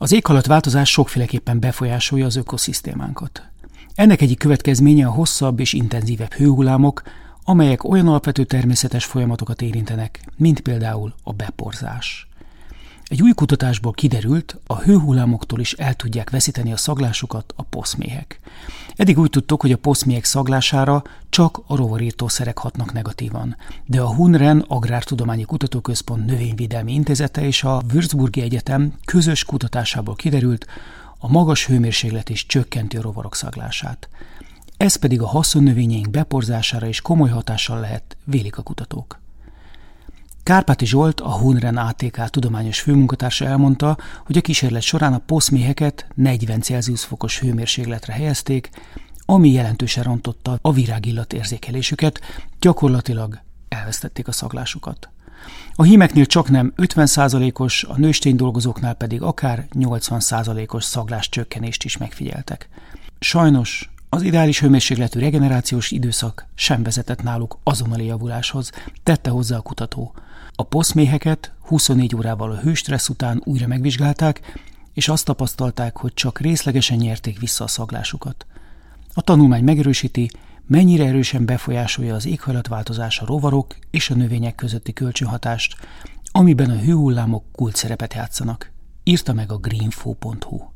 Az éghajlatváltozás sokféleképpen befolyásolja az ökoszisztémánkat. Ennek egyik következménye a hosszabb és intenzívebb hőhullámok, amelyek olyan alapvető természetes folyamatokat érintenek, mint például a beporzás. Egy új kutatásból kiderült, a hőhullámoktól is el tudják veszíteni a szaglásukat a poszméhek. Eddig úgy tudtuk, hogy a poszméhek szaglására csak a rovarírtószerek hatnak negatívan, de a Hunren Agrártudományi Kutatóközpont Növényvédelmi Intézete és a Würzburgi Egyetem közös kutatásából kiderült, a magas hőmérséklet is csökkenti a rovarok szaglását. Ez pedig a haszonnövényeink beporzására is komoly hatással lehet, vélik a kutatók. Kárpáti Zsolt, a Hunren ATK tudományos főmunkatársa elmondta, hogy a kísérlet során a poszméheket 40 Celsius fokos hőmérsékletre helyezték, ami jelentősen rontotta a virágillat érzékelésüket, gyakorlatilag elvesztették a szaglásukat. A hímeknél csaknem 50%-os, a nősténydolgozóknál pedig akár 80%-os szagláscsökkenést is megfigyeltek. Sajnos az ideális hőmérsékletű regenerációs időszak sem vezetett náluk azonnali javuláshoz, tette hozzá a kutató. A poszméheket 24 órával a hőstressz után újra megvizsgálták, és azt tapasztalták, hogy csak részlegesen nyerték vissza a szaglásukat. A tanulmány megerősíti, mennyire erősen befolyásolja az éghajlatváltozás a rovarok és a növények közötti kölcsönhatást, amiben a hőhullámok kulcsszerepet játszanak, írta meg a greenfo.hu.